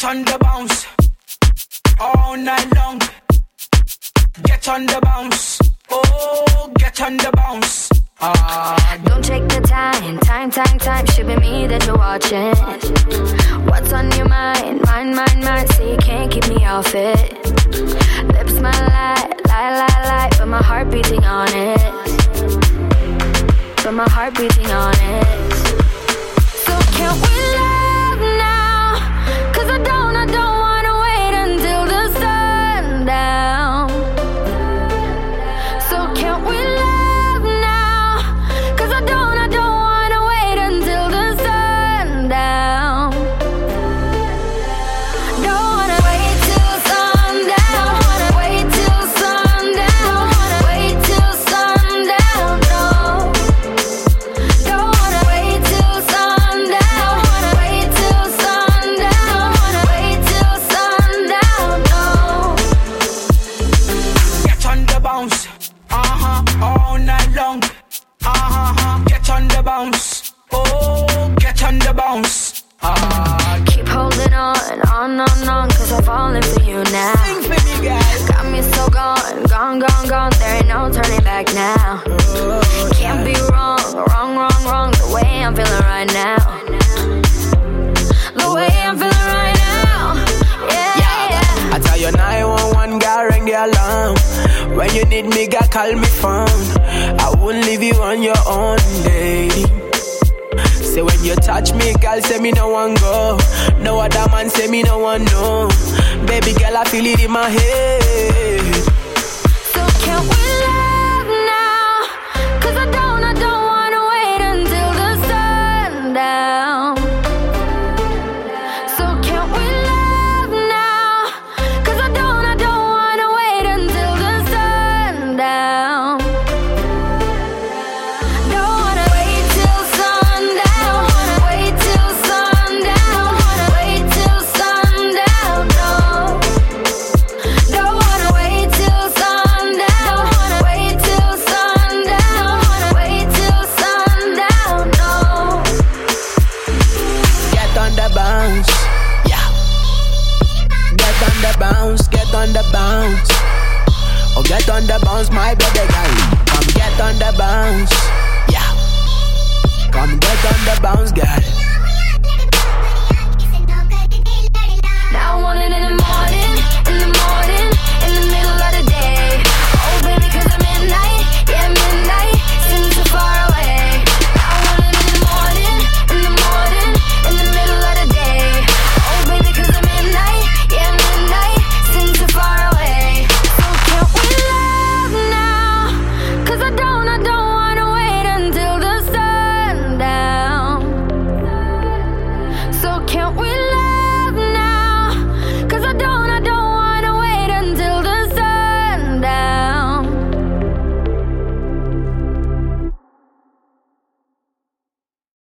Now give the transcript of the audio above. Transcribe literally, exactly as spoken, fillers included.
on the bounce. All night long. Get on the bounce. Oh, get on the bounce. Ah. Don't take the time, time, time, time. Should be me that you're watching. What's on your mind, mind, mind, mind? So you can't keep me off it. Lips my lie, lie, lie, lie, but my heart beating on it. But my heart beating on it. So can't we love now? Cause I don't, I don't wanna wait until the sundown. So can't we love now? Cause I don't, I don't wanna wait until the sundown. Don't wanna wait till sundown. Wanna wait till sundown. Wanna wait till sundown. No. Don't wanna wait till sundown. Wanna wait till sundown. Wanna wait till sundown. No. Get on the bounce. Uh-huh. All night long. Uh-huh. Get on the bounce. Oh, get on the bounce. Ah. Keep holding on, on, on, on, cause I'm falling for you now. Sing for me, guys. Got me so gone, gone, gone, gone. There ain't no turning back now. Can't be wrong, wrong, wrong, wrong. The way I'm feeling right now. The way I'm feeling right now. Yeah, yeah. I tell you nine one one, girl, ring the alarm. When you need me, girl, call me phone. I won't leave you on your own, lady. Say when you touch me, girl, say me no one go. No other man say me no one know. Baby girl, I feel it in my head. So can't we love now? Cause I don't, I don't wanna wait until the sundown. So can't we love now? Cause I don't, I don't wanna wait until the sundown. Don't wanna wait till sundown. Wanna wait till sundown. Wanna wait till sundown. No. Don't wanna wait till sundown. Wanna wait till sundown. Wanna wait till sundown. No. Get on the bounce, yeah. Get on the bounce, get on the bounce. Oh, get on the bounce, my baby girl. Come get on the bounce, yeah. Come get on the bounce, girl.